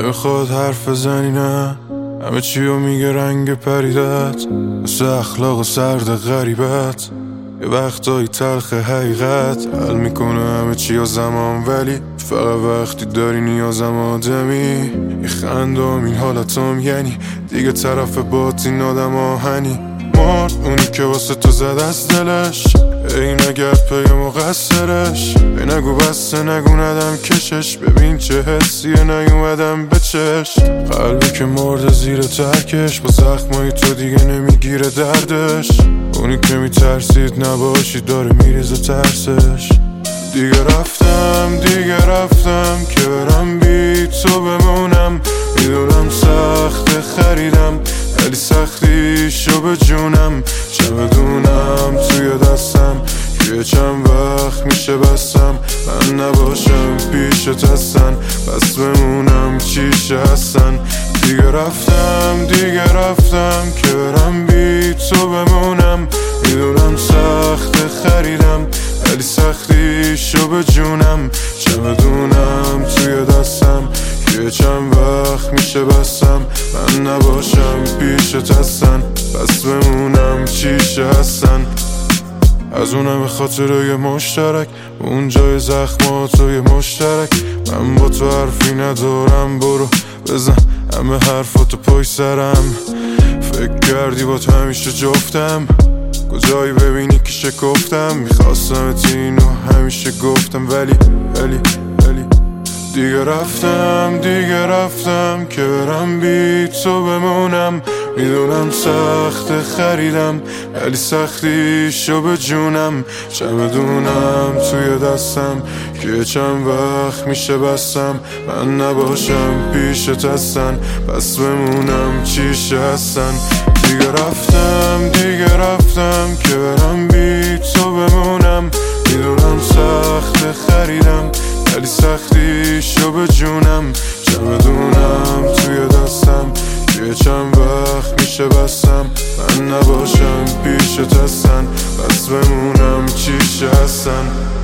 نمیخواد حرف بزنی نه، همه چیو میگه رنگ پریدت، مثل اخلاق سرد غریبت. یه وقتایی تلخ حقیقت حل میکنه همه چی یا زمان، ولی فقط وقتی داری نیازم آدمی. یه خندام این حالتام یعنی دیگه طرف باطین آدم آهنی. مرد اونی که واسه تو زد از دلش، ای نگرد پی مقصرش. ای نگو بسته نگو ندم کشش، ببین چه حسیه نیومدم به چشم. قلبی که مرد زیر ترکش، با زخمای تو دیگه نمیگیره دردش. اونی که میترسید نباشی داره میریزه ترسش. دیگه رفتم که برم بی تو بمونم. میدونم سخت خریدم ولی سختیشو به جونم. چه بدونم توی دستم که چند وقت میشه بستم. من نباشم پیشت هستن بس بمونم چیشه هستن. دیگه رفتم که برم بی تو بمونم. میدونم سخت خریدم ولی سختیشو به جونم. چه بدونم توی دستم که چند وقت میشه بستم. من نباشم پیشت هستن بس بمونم چیشه هستن. از اونم به خاطر یه مشترک، اون جای زخماتو یه مشترک. من با تو حرفی ندارم، برو بزن همه حرفاتو پای سرم. فکر کردی با تو همیشه جفتم، کجایی ببینی که شکفتم. میخواستم اینو همیشه گفتم ولی دیگه رفتم که برم بی تو بمونم. میدونم سخت خریدم ولی سختیشو به جونم. چه بدونم توی دستم که چند وقت میشه بستم. من نباشم پیشت هستن بس بمونم چیشه هستن. دیگه رفتم که برم بی تو بمونم. میدونم سخت خریدم ولی سختیشو به جونم. چه بدونم توی دستم که چند وقت میشه بستم. من نباشم پیشت هستن بس بمونم چیشه هستن.